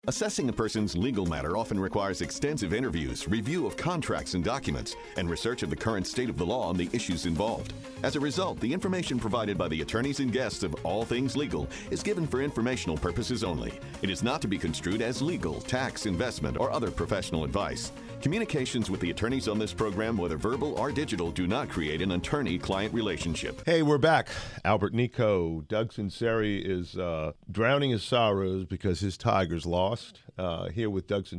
Assessing a person's legal matter often requires extensive interviews, review of contracts and documents, and research of the current state of the law and the issues involved. As a result, the information provided by the attorneys and guests of All Things Legal is given for informational purposes only. It is not to be construed as legal, tax, investment, or other professional advice. Communications with the attorneys on this program, whether verbal or digital, do not create an attorney-client relationship. Hey, we're back. Albert Nico. Doug Sunseri is drowning his sorrows because his Tigers lost. Here with Joe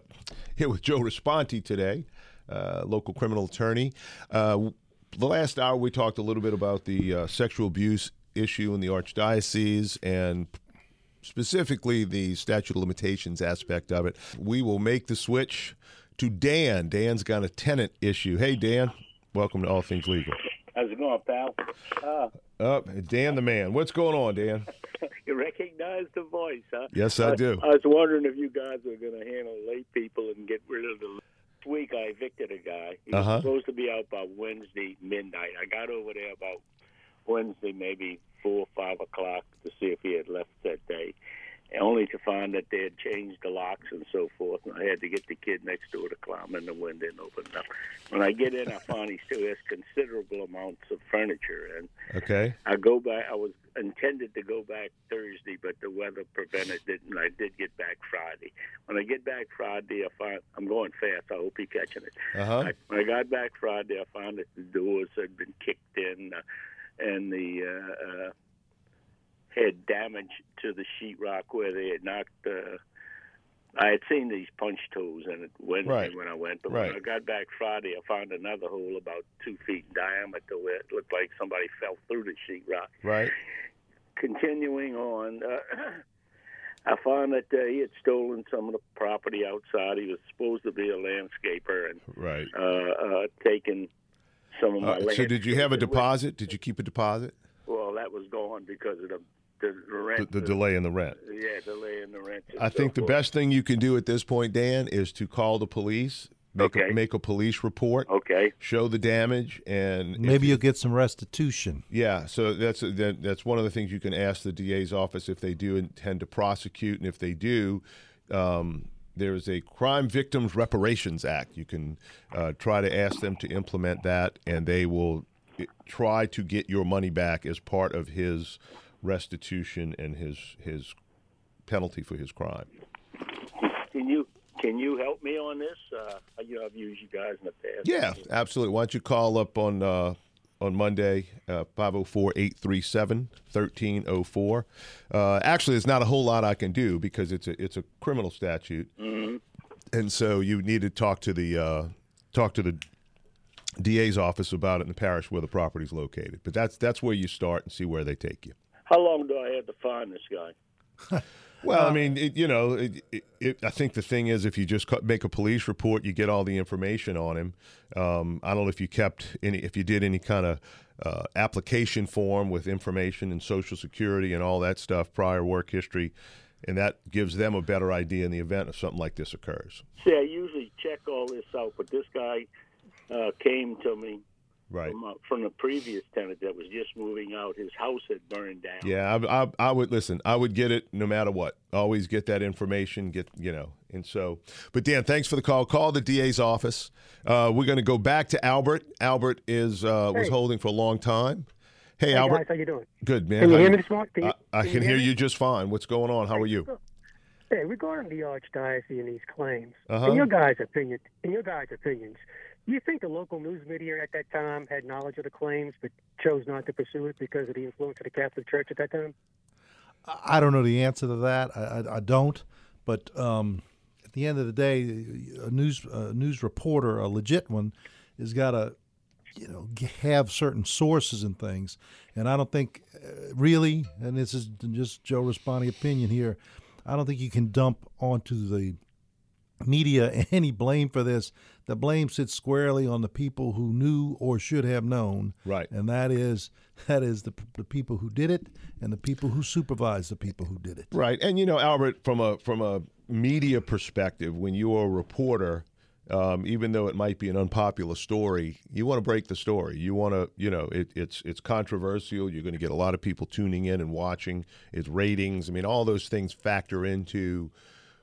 Risponti today, local criminal attorney. The last hour we talked a little bit about the sexual abuse issue in the Archdiocese and specifically the statute of limitations aspect of it. We will make the switch to Dan. Dan's got a tenant issue. Hey, Dan. Welcome to All Things Legal. How's it going, pal? Dan the man. What's going on, Dan? You recognize the voice, huh? Yes, I do. I was wondering if you guys were going to handle late people and get rid of the... This week I evicted a guy. He was supposed to be out by Wednesday midnight. I got over there about Wednesday, maybe 4 or 5 o'clock to see if he had left that day, only to find that they had changed the locks and so forth. And I had to get the kid next door to climb in the window and open it up. When I get in, I find he still has considerable amounts of furniture. And I go back. I was intended to go back Thursday, but the weather prevented it, and I did get back Friday. When I get back Friday, I find I'm going fast. I hope you're catching it. When I got back Friday, I found that the doors had been kicked in, and the had damage to the sheetrock where they had knocked. I had seen these punch toes in it Wednesday when I went, but when I got back Friday, I found another hole about 2 feet in diameter where it looked like somebody fell through the sheetrock. Right. Continuing on, I found that he had stolen some of the property outside. He was supposed to be a landscaper and taken some of my land. So did you have a deposit? Did you keep a deposit? Well, that was gone because of the rent. The delay in the rent. Yeah, delay in the rent. I think the best thing you can do at this point, Dan, is to call the police, make a police report, show the damage, and maybe you'll get some restitution. Yeah, so that's one of the things you can ask the DA's office if they do intend to prosecute, and if they do, there's a Crime Victims Reparations Act. You can try to ask them to implement that, and they will try to get your money back as part of his restitution and his penalty for his crime. Can you help me on this? I've used you guys in the past. Yeah, absolutely. Why don't you call up on Monday, 504-837-1304. Actually, there's not a whole lot I can do because it's a criminal statute, and so you need to talk to the DA's office about it in the parish where the property's located. But that's where you start and see where they take you. How long do I have to find this guy? Well, I mean, I think the thing is, if you just make a police report, you get all the information on him. I don't know if you did any kind of application form with information and Social Security and all that stuff, prior work history, and that gives them a better idea in the event of something like this occurs. See, I usually check all this out, but this guy came to me from the previous tenant that was just moving out. His house had burned down. Yeah, I would listen. I would get it no matter what. Always get that information. And so. But Dan, thanks for the call. Call the DA's office. We're going to go back to Albert. Albert was holding for a long time. Hey, Albert. Guys, how you doing? Good, man. Can you hear me this morning? I can hear you just fine. What's going on? How are you? Hey, regarding the Archdiocese and these claims, in your guys' opinions, do you think the local news media at that time had knowledge of the claims but chose not to pursue it because of the influence of the Catholic Church at that time? I don't know the answer to that. I don't. But at the end of the day, a news reporter, a legit one, has got to have certain sources and things. And I don't think really, and this is just Joe Risponti opinion here, I don't think you can dump onto the media any blame for this. The blame sits squarely on the people who knew or should have known. Right. And that is the people who did it and the people who supervised the people who did it. Right. And Albert, from a media perspective, when you're a reporter, even though it might be an unpopular story, you want to break the story. You want to, it's controversial. You're going to get a lot of people tuning in and watching. It's ratings. I mean, all those things factor into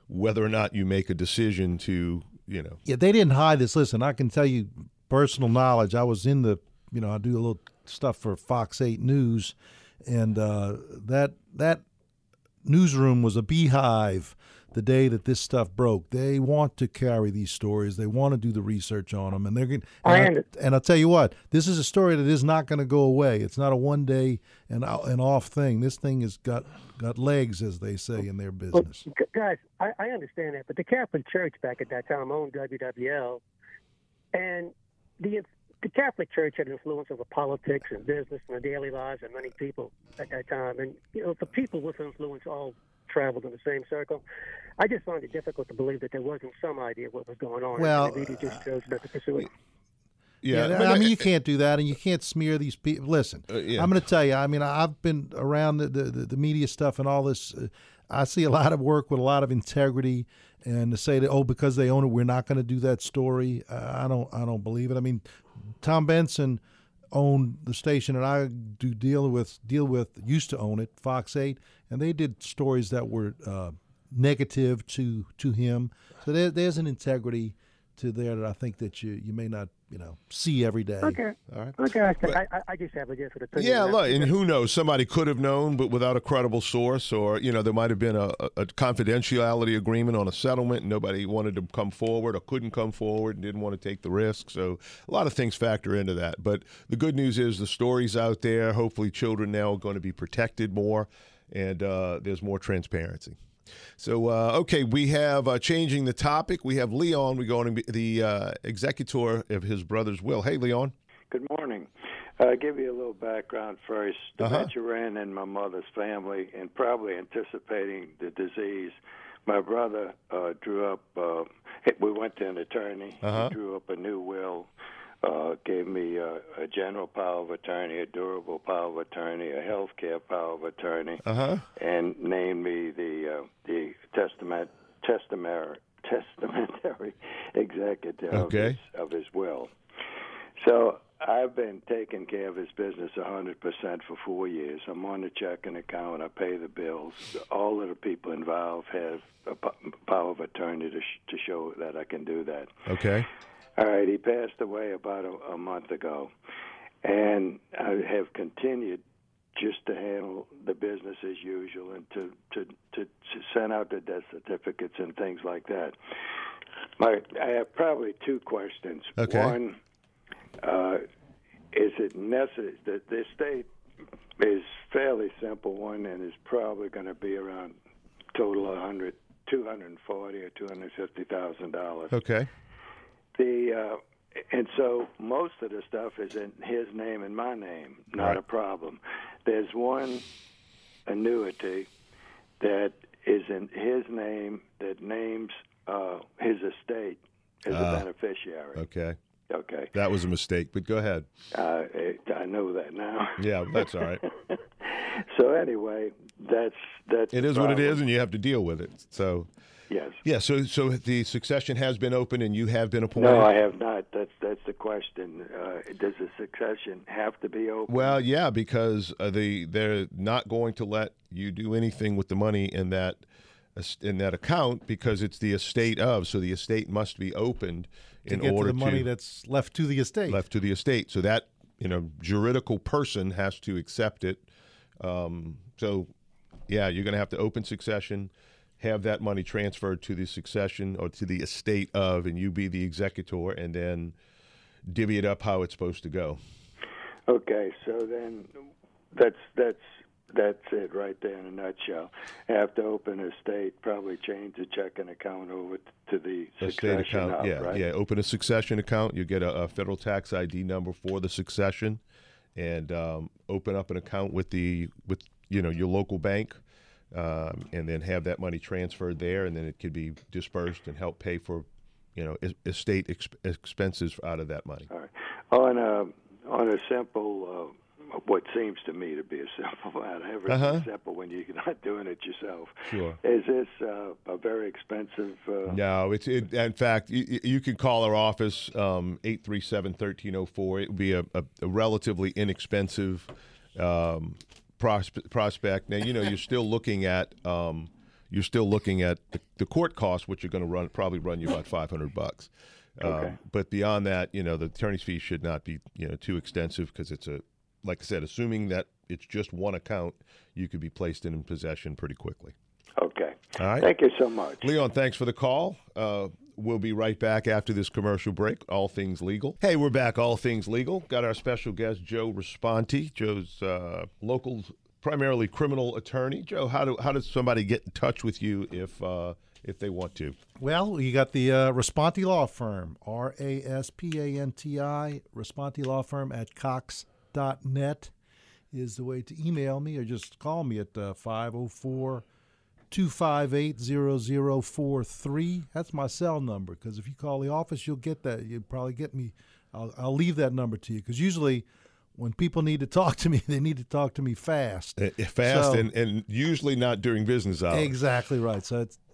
whether or not you make a decision to, Yeah, they didn't hide this. Listen, I can tell you personal knowledge. I was in the, I do a little stuff for Fox 8 News, and that newsroom was a beehive the day that this stuff broke. They want to carry these stories. They want to do the research on them, and they're going. And I'll tell you what, this is a story that is not going to go away. It's not a one day and off thing. This thing has got legs, as they say in their business. Well, guys, I understand that, but the Catholic Church back at that time owned WWL, and the Catholic Church had influence over politics and business and the daily lives of many people at that time. And, the people with influence all traveled in the same circle. I just find it difficult to believe that there wasn't some idea of what was going on. Well, and the media just chose not to pursue it. Yeah, I mean, you can't do that, and you can't smear these people. Listen, I'm going to tell you, I mean, I've been around the media stuff and all this. I see a lot of work with a lot of integrity, and to say that, because they own it, we're not going to do that story, I don't believe it. I mean, Tom Benson owned the station that I deal with, used to own it, Fox 8, and they did stories that were negative to him. So there's an integrity to there that I think that you may not see every day. Okay. All right. Okay. I just have a different opinion. Yeah, look, and who knows? Somebody could have known, but without a credible source, or there might have been a confidentiality agreement on a settlement, and nobody wanted to come forward or couldn't come forward and didn't want to take the risk. So a lot of things factor into that. But the good news is the story's out there. Hopefully, children now are going to be protected more, and there's more transparency. So, okay, we have, changing the topic, we have Leon. We're going to be the executor of his brother's will. Hey, Leon. Good morning. I'll give you a little background first. Dementia ran in my mother's family, and probably anticipating the disease, my brother drew up, we went to an attorney. He drew up a new will, gave me a general power of attorney, a durable power of attorney, a health care power of attorney, and named me the testamentary executive of his will. So I've been taking care of his business 100% for 4 years. I'm on the checking account. I pay the bills. All of the people involved have a power of attorney to show that I can do that. Okay. All right, he passed away about a month ago, and I have continued just to handle the business as usual and to send out the death certificates and things like that. I have probably two questions. Okay. One, is it necessary that the estate is fairly simple one and is probably going to be around total $240,000 or $250,000. Okay. And so most of the stuff is in his name and my name, not a problem. There's one annuity that is in his name that names his estate as a beneficiary. Okay. Okay. That was a mistake, but go ahead. I know that now. Yeah, that's all right. So anyway, that's it is what it is, and you have to deal with it. So. Yes. Yeah. So the succession has been opened, and you have been appointed. No, I have not. That's the question. Does the succession have to be open? Well, yeah, because they're not going to let you do anything with the money in that account because it's the estate of. So the estate must be opened in order to the money that's left to the estate. Left to the estate. So that juridical person has to accept it. So yeah, you're going to have to open succession, have that money transferred to the succession or to the estate of, and you be the executor, and then divvy it up how it's supposed to go. Okay, so then that's it right there in a nutshell. Have to open an estate, probably change the checking account over to the succession account. Right? Yeah. Open a succession account. You get a federal tax ID number for the succession, and open up an account with your local bank. And then have that money transferred there, and then it could be dispersed and help pay for, estate expenses out of that money. All right. On a simple, what seems to me to be a simple matter, everything's simple when you're not doing it yourself. Sure. Is this a very expensive? No, it's in fact, you can call our office 837-1304. It would be a relatively inexpensive prospect. Now, you're still looking at, you're still looking at the court costs, which are going to probably run you about $500. Okay. But beyond that, the attorney's fees should not be too extensive, because it's like I said, assuming that it's just one account, you could be placed in possession pretty quickly. Okay. All right. Thank you so much. Leon, thanks for the call. We'll be right back after this commercial break. All Things Legal. Hey, we're back. All Things Legal. Got our special guest, Joe Responti. Joe's local, primarily criminal attorney. Joe, how does somebody get in touch with you if they want to? Well, you got the Responti Law Firm, RASPANTI, Responti Law Firm at Cox.net is the way to email me, or just call me at 504-258-0043. That's my cell number, because if you call the office, you'll get that. You'll probably get me. I'll leave that number to you, because usually when people need to talk to me, they need to talk to me fast. And usually not during business hours. Exactly right. So it's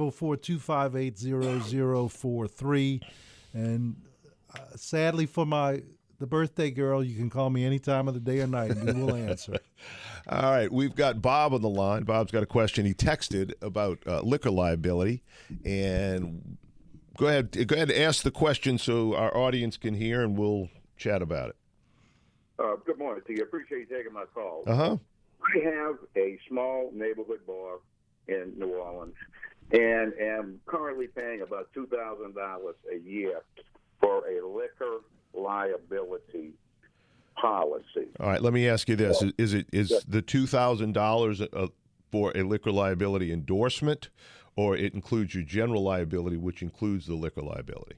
504-258-0043. And sadly for the birthday girl, you can call me any time of the day or night, and we will answer. All right, we've got Bob on the line. Bob's got a question. He texted about liquor liability, and go ahead and ask the question so our audience can hear, and we'll chat about it. Good morning to you. Appreciate you taking my call. Uh-huh. I have a small neighborhood bar in New Orleans, and am currently paying about $2,000 a year for a liquor liability policy. All right, let me ask you this: is the $2,000 for a liquor liability endorsement, or it includes your general liability, which includes the liquor liability?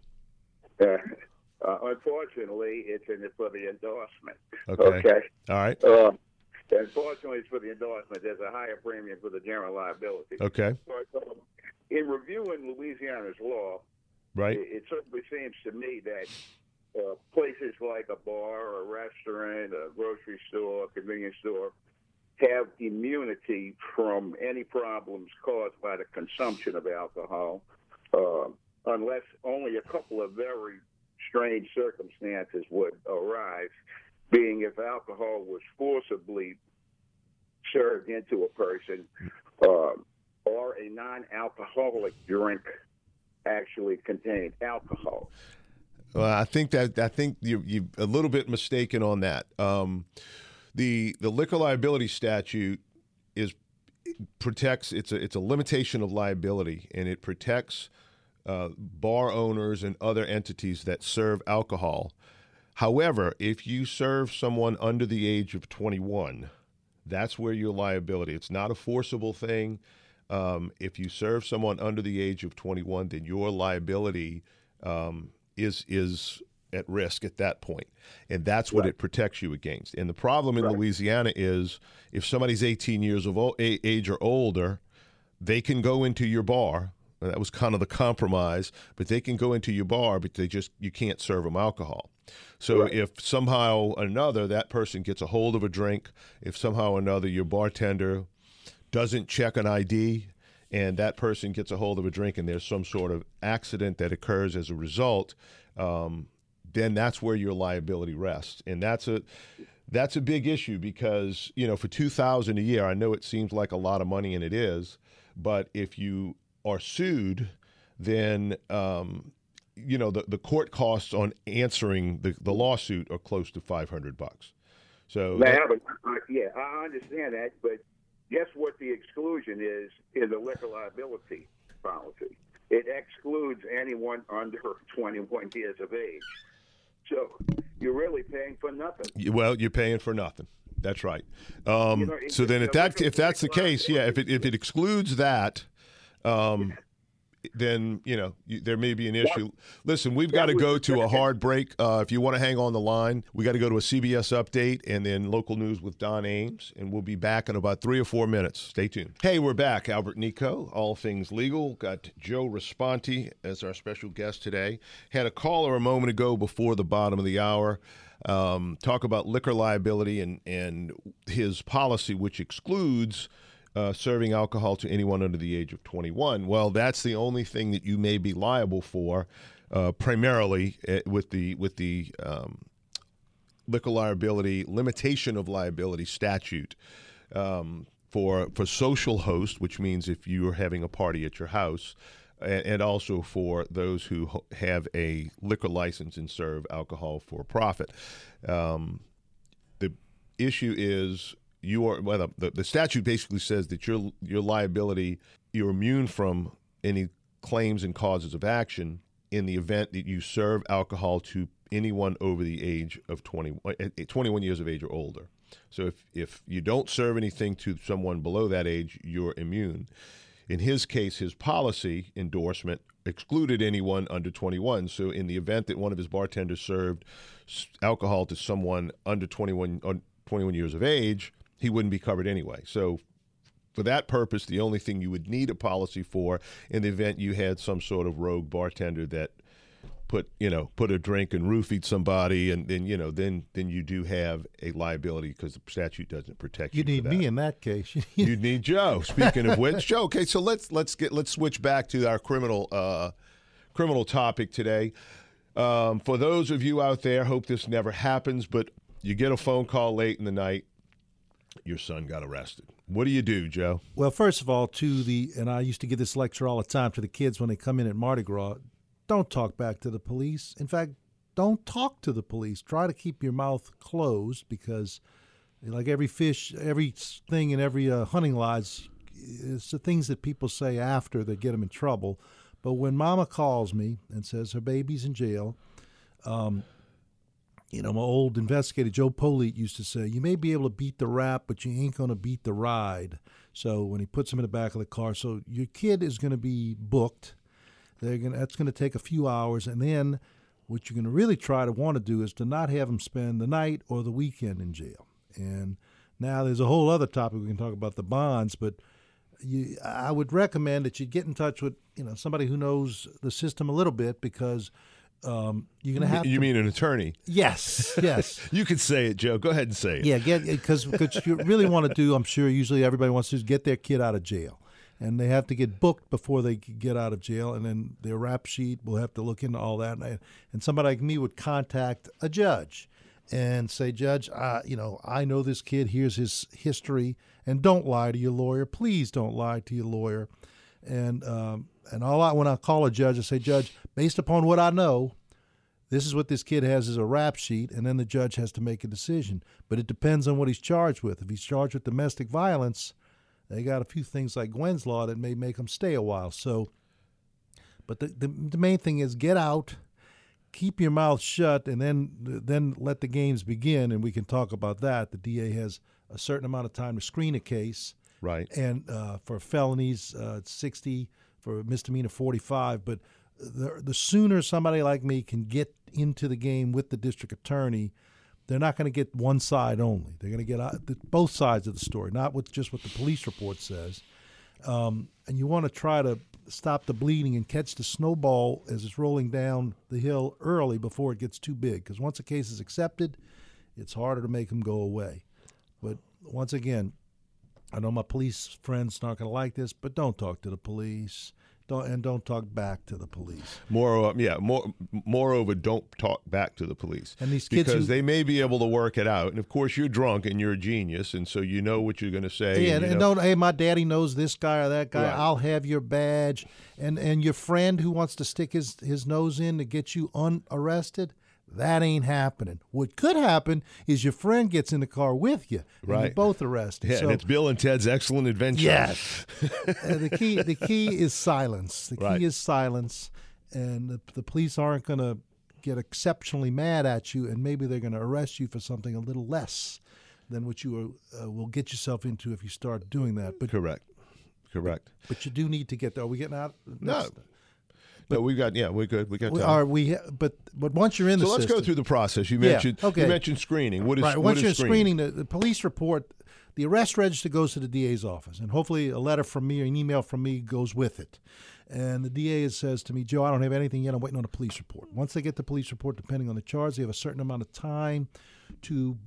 Unfortunately, it's for the endorsement. Okay. All right. Unfortunately, it's for the endorsement. There's a higher premium for the general liability. Okay. But, in reviewing Louisiana's law, right, it certainly seems to me that places like a bar, a restaurant, a grocery store, a convenience store have immunity from any problems caused by the consumption of alcohol, unless only a couple of very strange circumstances would arise, being if alcohol was forcibly served into a person, or a non-alcoholic drink actually contained alcohol. Well, I think you're a little bit mistaken on that. The liquor liability statute protects. It's a limitation of liability, and it protects bar owners and other entities that serve alcohol. However, if you serve someone under the age of 21, that's where your liability. It's not a forcible thing. If you serve someone under the age of 21, then your liability is at risk at that point, and that's what it protects you against. And the problem in Louisiana is if somebody's 18 years of age or older, they can go into your bar. That was kind of the compromise, but they can go into your bar, but you can't serve them alcohol. So if somehow or another that person gets a hold of a drink, if somehow or another your bartender doesn't check an ID and that person gets a hold of a drink and there's some sort of accident that occurs as a result, then that's where your liability rests. And that's a big issue because, for $2,000 a year, I know it seems like a lot of money, and it is, but if you are sued, then the court costs on answering the lawsuit are close to $500. So I understand that, but guess what the exclusion is in the liquor liability policy? It excludes anyone under 21 years of age. So you're really paying for nothing. Well, you're paying for nothing. That's right. So then if that's the case, if it excludes that, then there may be an issue. Listen, we've got to go to a hard break. If you want to hang on the line, we got to go to a CBS update and then local news with Don Ames, and we'll be back in about 3 or 4 minutes. Stay tuned. Hey, we're back. Albert Nico, All Things Legal. Got Joe Responti as our special guest today. Had a caller a moment ago before the bottom of the hour talk about liquor liability and his policy, which excludes serving alcohol to anyone under the age of 21. Well, that's the only thing that you may be liable for, primarily with the liquor liability limitation of liability statute. For for social host, which means if you are having a party at your house, and also for those who have a liquor license and serve alcohol for profit. The issue is the statute basically says that your liability, you're immune from any claims and causes of action in the event that you serve alcohol to anyone over the age of 21 years of age or older. So if you don't serve anything to someone below that age, you're immune. In his case, his policy endorsement excluded anyone under 21. So in the event that one of his bartenders served alcohol to someone under 21 years of age, he wouldn't be covered anyway. So for that purpose, the only thing you would need a policy for in the event you had some sort of rogue bartender that put a drink and roofied somebody, and then you do have a liability because the statute doesn't protect you. You need me in that case. You'd need Joe. Speaking of which, Joe. Okay, so let's switch back to our criminal topic today. For those of you out there, hope this never happens, but you get a phone call late in the night, your son got arrested. What do you do, Joe? Well, first of all, and I used to give this lecture all the time to the kids when they come in at Mardi Gras. Don't talk back to the police. In fact, don't talk to the police. Try to keep your mouth closed, because like every thing in every hunting lodge, it's the things that people say after that get them in trouble. But when Mama calls me and says her baby's in jail, my old investigator, Joe Polite, used to say, you may be able to beat the rap, but you ain't going to beat the ride. So when he puts him in the back of the car, so your kid is going to be booked. That's going to take a few hours, and then what you're going to really want to do is to not have them spend the night or the weekend in jail. And now there's a whole other topic we can talk about, the bonds, but I would recommend that you get in touch with somebody who knows the system a little bit, because you're going to have. You mean an attorney? Yes. You can say it, Joe. Go ahead and say it. Yeah, because you really want to do. I'm sure usually everybody wants to get their kid out of jail. And they have to get booked before they get out of jail, and then their rap sheet, we'll have to look into all that. And somebody like me would contact a judge and say, Judge, I know this kid, here's his history, and don't lie to your lawyer. Please don't lie to your lawyer. And when I call a judge, I say, Judge, based upon what I know, this is what this kid has as a rap sheet, and then the judge has to make a decision. But it depends on what he's charged with. If he's charged with domestic violence, they got a few things like Gwen's Law that may make them stay a while. So, but the main thing is get out, keep your mouth shut, and then let the games begin, and we can talk about that. The DA has a certain amount of time to screen a case. Right. And for felonies, 60, for misdemeanor, 45. But the sooner somebody like me can get into the game with the district attorney, they're not going to get one side only. They're going to get both sides of the story, not with just what the police report says. And you want to try to stop the bleeding and catch the snowball as it's rolling down the hill early before it gets too big. Because once a case is accepted, it's harder to make them go away. But once again, I know my police friends aren't going to like this, but don't talk to the police. Don't talk back to the police. Moreover, don't talk back to the police. And these kids, because they may be able to work it out. And of course, you're drunk and you're a genius, and so you know what you're going to say. Yeah, and don't. Hey, my daddy knows this guy or that guy. Right. I'll have your badge. And your friend who wants to stick his nose in to get you unarrested. That ain't happening. What could happen is your friend gets in the car with you, and right. You're both arrested. Yeah, so, and it's Bill and Ted's Excellent Adventure. Yes. The key is silence. The key right. is silence, and the police aren't going to get exceptionally mad at you, and maybe they're going to arrest you for something a little less than what you will get yourself into if you start doing that. But Correct. But you do need to get there. Are we getting out? No. But we're good. We got time. But once you're in the system. So let's go through the process. You mentioned screening. What is right? Once you're screening? The police report, the arrest register goes to the DA's office, and hopefully a letter from me or an email from me goes with it. And the DA says to me, Joe, I don't have anything yet. I'm waiting on a police report. Once they get the police report, depending on the charge, they have a certain amount of time to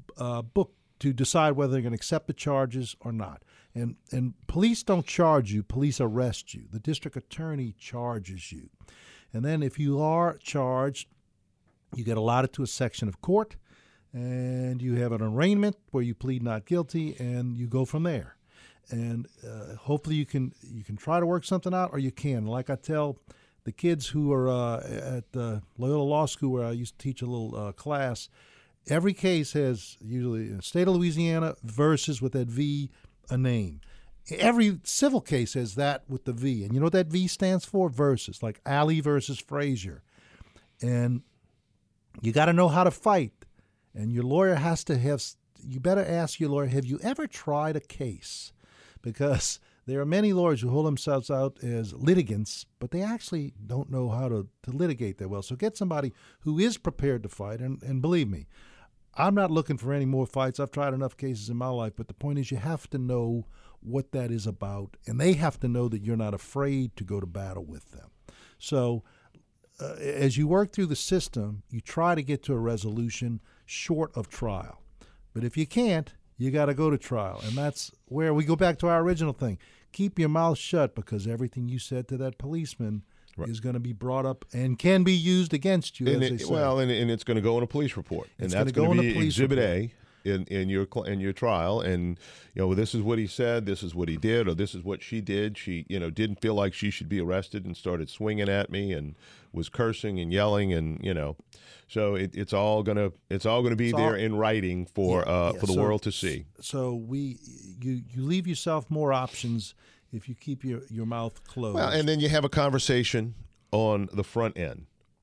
to decide whether they're going to accept the charges or not. And police don't charge you. Police arrest you. The district attorney charges you. And then if you are charged, you get allotted to a section of court, and you have an arraignment where you plead not guilty, and you go from there. and hopefully you can try to work something out, or you can. Like I tell the kids who are at the Loyola Law School, where I used to teach a little class, every case has usually in the state of Louisiana versus with that V, a name. Every civil case has that with the V. And you know what that V stands for? Versus, like Alley versus Frazier. And you got to know how to fight. And your lawyer has to have, you better ask your lawyer, have you ever tried a case? Because there are many lawyers who hold themselves out as litigants, but they actually don't know how to litigate that well. So get somebody who is prepared to fight. And believe me, I'm not looking for any more fights. I've tried enough cases in my life. But the point is, you have to know what that is about, and they have to know that you're not afraid to go to battle with them. So as you work through the system, you try to get to a resolution short of trial. But if you can't, you got to go to trial. And that's where we go back to our original thing. Keep your mouth shut, because everything you said to that policeman is going to be brought up and can be used against you, and as they say. Well, and it's going to go in a police report. And that's going to be Exhibit A in your trial. And, this is what he said, this is what he did, or this is what she did. She, didn't feel like she should be arrested and started swinging at me and was cursing and yelling, and, so it's all gonna be there in writing for the world to see. So you leave yourself more options if you keep your mouth closed. Well, and then you have a conversation on the front end,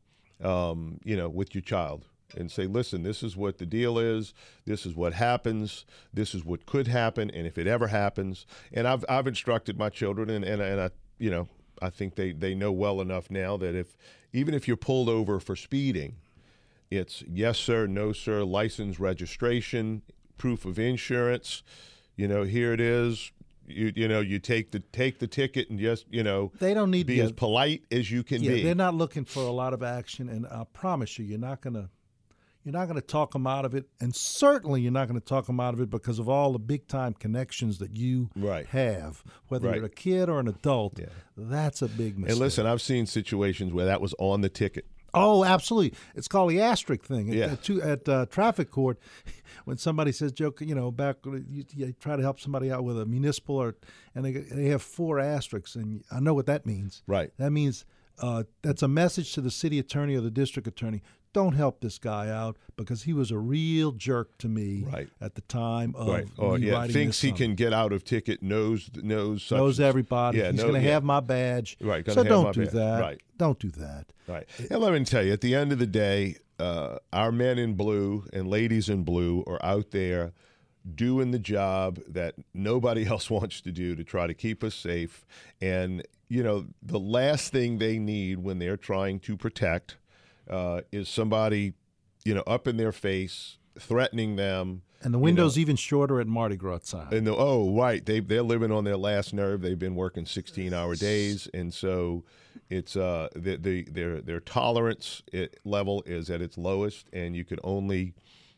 with your child, and say, listen, this is what the deal is. This is what happens. This is what could happen, and if it ever happens. And I've instructed my children, and I I think they know well enough now that even if you're pulled over for speeding, it's yes sir, no sir, license, registration, proof of insurance. Here it is. You take the ticket and just they don't need be as polite as you can be. They're not looking for a lot of action, and I promise you're not gonna talk them out of it, and certainly you're not going to talk them out of it because of all the big time connections that you have, whether you're a kid or an adult. Yeah. That's a big mistake. And listen, I've seen situations where that was on the ticket. Oh, absolutely. It's called the asterisk thing. At traffic court, when somebody says, joke, back you try to help somebody out with a municipal, and they have 4 asterisks, and I know what that means. Right. That means that's a message to the city attorney or the district attorney. Don't help this guy out because he was a real jerk to me at the time of me writing thinks this he can get out of ticket, knows everybody. He's going to have my badge. Right. So don't do that. Right. Don't do that. Right. And let me tell you, at the end of the day, our men in blue and ladies in blue are out there doing the job that nobody else wants to do to try to keep us safe. And, the last thing they need when they're trying to protect is somebody, up in their face, threatening them. And the window's even shorter at Mardi Gras time. And they're living on their last nerve. They've been working 16-hour days, and so it's their tolerance level is at its lowest, and you can only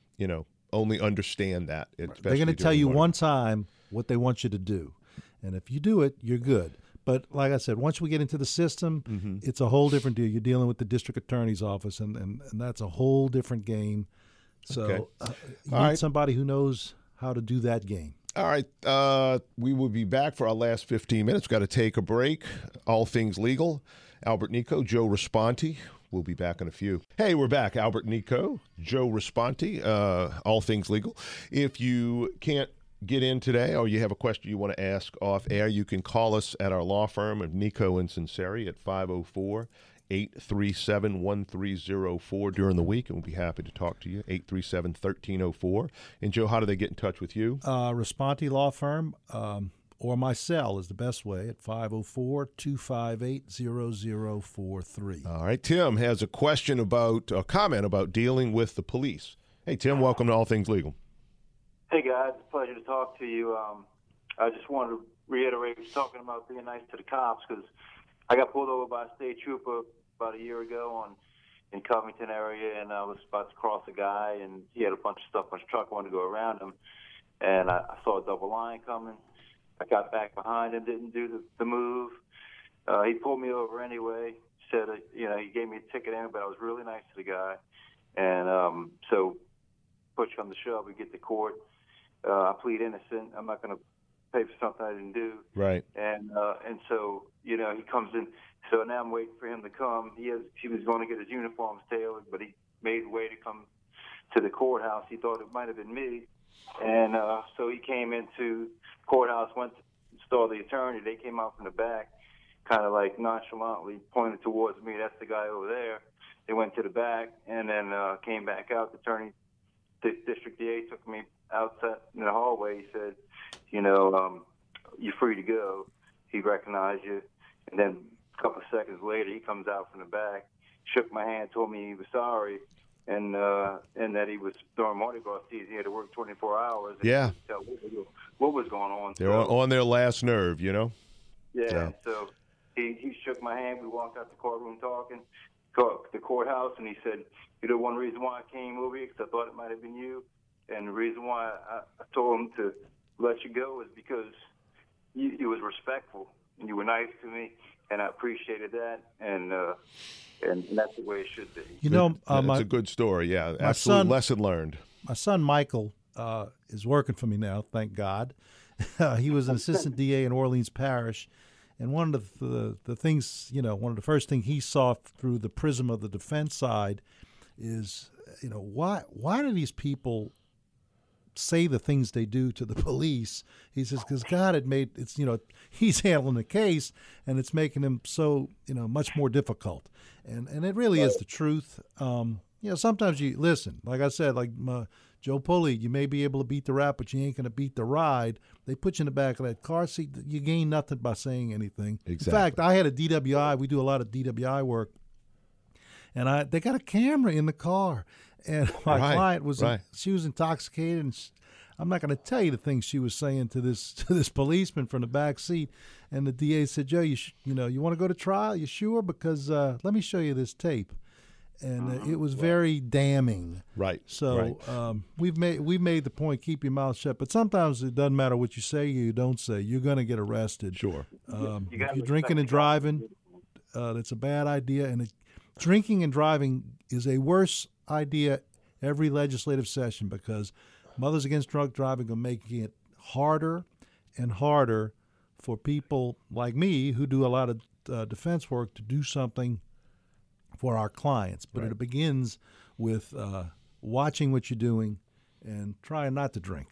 understand that. They're going to tell you one time what they want you to do, and if you do it, you're good. But like I said, once we get into the system, it's a whole different deal. You're dealing with the district attorney's office, and that's a whole different game. So you need somebody who knows how to do that game. All right. We will be back for our last 15 minutes. We've got to take a break. All Things Legal. Albert Nico, Joe Responti. We'll be back in a few. Hey, we're back. Albert Nico, Joe Responti, All Things Legal. If you can't get in today or you have a question you want to ask off air, you can call us at our law firm of Nico and Sinceri at 504-837-1304 during the week, and we'll be happy to talk to you. 837-1304. And Joe, how do they get in touch with you? Responti Law Firm or my cell is the best way at 504-258-0043. All right. Tim has a comment about dealing with the police. Hey, Tim, welcome to All Things Legal. Hey, guys. It's a pleasure to talk to you. I just wanted to reiterate talking about being nice to the cops because I got pulled over by a state trooper about a year ago in Covington area, and I was about to cross a guy, and he had a bunch of stuff on his truck. I wanted to go around him, and I saw a double line coming. I got back behind him, didn't do the move. He pulled me over anyway. Said, he gave me a ticket anyway, but I was really nice to the guy. And so push come to shove, we get to court. I plead innocent. I'm not going to pay for something I didn't do. Right. And so, he comes in. So now I'm waiting for him to come. He was going to get his uniforms tailored, but he made a way to come to the courthouse. He thought it might have been me. And so he came into courthouse, went to install the attorney. They came out from the back, kind of like nonchalantly pointed towards me. That's the guy over there. They went to the back and then came back out. The district DA took me outside in the hallway. He said, you're free to go. He recognized you. And then a couple of seconds later, he comes out from the back, shook my hand, told me he was sorry, and that he was throwing Mardi Gras season. He had to work 24 hours. And yeah. He couldn't tell what was going on. They're on their last nerve, Yeah. So he shook my hand. We walked out the courtroom talking, the courthouse, and he said, one reason why I came over here, because I thought it might have been you, and the reason why I told him to let you go is because you was respectful and you were nice to me, and I appreciated that, and that's the way it should be. It's a good story. Yeah, absolute lesson learned. My son Michael is working for me now, thank God. He was an assistant DA in Orleans Parish, and one of the things, one of the first things he saw through the prism of the defense side is, why do these people say the things they do to the police? He says, because God had made it's, he's handling the case and it's making him so, much more difficult. And it really is the truth. Sometimes you listen, like I said, like Joe Pulley, you may be able to beat the rap, but you ain't going to beat the ride. They put you in the back of that car seat. You gain nothing by saying anything. Exactly. In fact, I had a DWI. We do a lot of DWI work. And they got a camera in the car. And my client was she was intoxicated, and I'm not going to tell you the things she was saying to this policeman from the back seat. And the DA said, "Joe, you want to go to trial? You sure? Because let me show you this tape." And it was very damning. Right. So we've made the point: keep your mouth shut. But sometimes it doesn't matter what you say or you don't say. You're going to get arrested. Sure. If you're drinking and driving, that's a bad idea. And drinking and driving is a worse idea every legislative session, because Mothers Against Drunk Driving are making it harder and harder for people like me who do a lot of defense work to do something for our clients. But it begins with watching what you're doing and trying not to drink.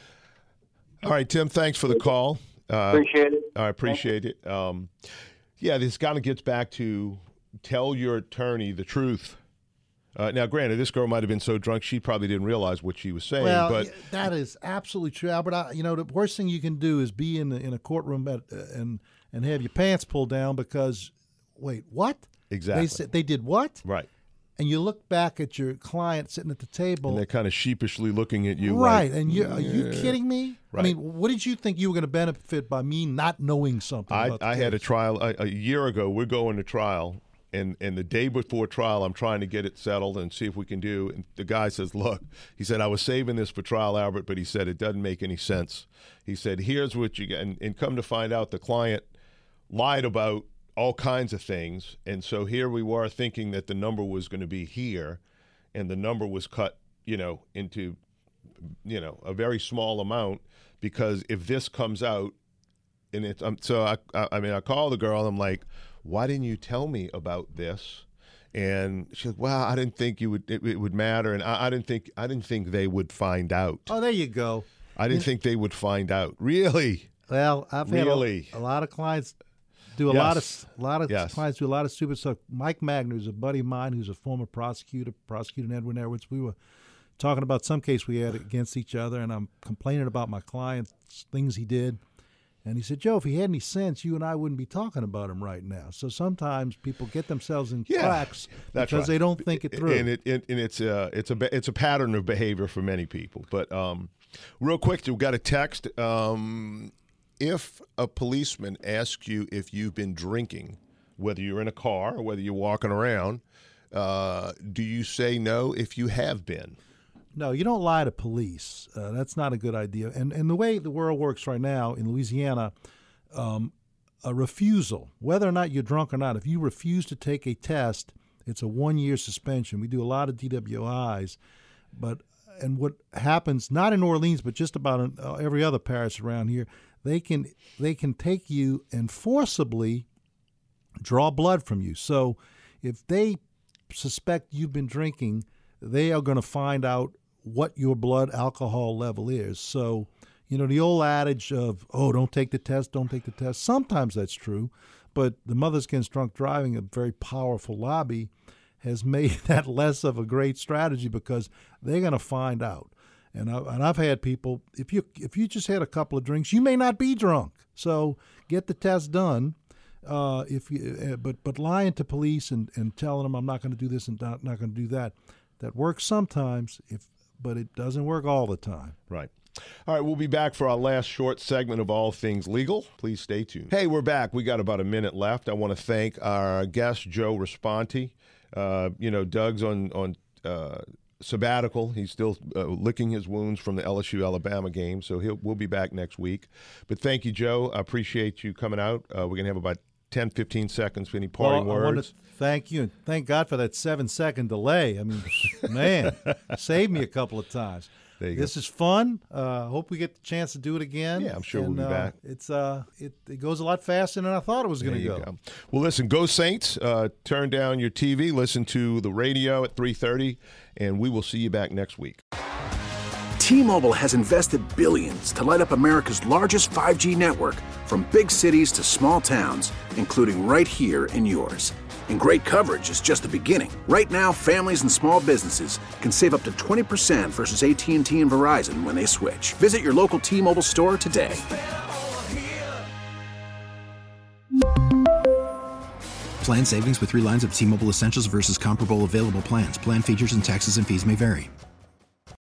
All right, Tim, thanks for the call. Appreciate it. I appreciate it. This kind of gets back to tell your attorney the truth. Now, granted, this girl might have been so drunk she probably didn't realize what she was saying. Well, but that is absolutely true, Albert. The worst thing you can do is be in a courtroom and have your pants pulled down because, wait, what? Exactly. They did what? Right. And you look back at your client sitting at the table. And they're kind of sheepishly looking at you. Right. Like, And are you kidding me? Right. I mean, what did you think you were going to benefit by me not knowing something about the I case? had a trial a year ago. We're going to trial. And the day before trial, I'm trying to get it settled and see if we can do. And the guy says, look, he said, I was saving this for trial, Albert, but he said, it doesn't make any sense. He said, here's what you get. And come to find out, the client lied about all kinds of things. And so here we were thinking that the number was going to be here, and the number was cut, into, a very small amount, because if this comes out, and it's, I call the girl, I'm like, why didn't you tell me about this? And she said, well, I didn't think it would matter, and I didn't think they would find out. Oh, there you go. I didn't think they would find out. Really? Well, I've had a lot of clients do a lot of clients do a lot of stupid stuff. Mike Magner is a buddy of mine who's a former prosecuting Edwin Edwards. We were talking about some case we had against each other, and I'm complaining about my client's things he did. And he said, Joe, if he had any sense, you and I wouldn't be talking about him right now. So sometimes people get themselves in cracks because they don't think it through. And it's a pattern of behavior for many people. But real quick, we've got a text. If a policeman asks you if you've been drinking, whether you're in a car or whether you're walking around, do you say no if you have been? No, you don't lie to police. That's not a good idea. And the way the world works right now in Louisiana, a refusal, whether or not you're drunk or not, if you refuse to take a test, it's a 1-year suspension. We do a lot of DWIs. And what happens, not in Orleans, but just about in every other parish around here, they can take you and forcibly draw blood from you. So if they suspect you've been drinking, they are going to find out what your blood alcohol level is. So, the old adage of, don't take the test, don't take the test. Sometimes that's true, but the Mothers Against Drunk Driving, a very powerful lobby, has made that less of a great strategy because they're going to find out. And I've had people, if you just had a couple of drinks, you may not be drunk. So get the test done. But lying to police and telling them I'm not going to do this and not going to do that, that works sometimes, but it doesn't work all the time. Right. All right, we'll be back for our last short segment of All Things Legal. Please stay tuned. Hey, we're back. We got about a minute left. I want to thank our guest, Joe Responti. Doug's on sabbatical. He's still licking his wounds from the LSU-Alabama game, so we'll be back next week. But thank you, Joe. I appreciate you coming out. We're going to have about 10, 15 seconds for any parting words. I want to thank you, and thank God for that 7-second delay. I mean, man, saved me a couple of times. This is fun. Hope we get the chance to do it again. Yeah, I'm sure we'll be back. It goes a lot faster than I thought it was going to go. Well, listen, go Saints. Turn down your TV. Listen to the radio at 3:30, and we will see you back next week. T-Mobile has invested billions to light up America's largest 5G network, from big cities to small towns, including right here in yours. And great coverage is just the beginning. Right now, families and small businesses can save up to 20% versus AT&T and Verizon when they switch. Visit your local T-Mobile store today. Plan savings with 3 lines of T-Mobile Essentials versus comparable available plans. Plan features and taxes and fees may vary.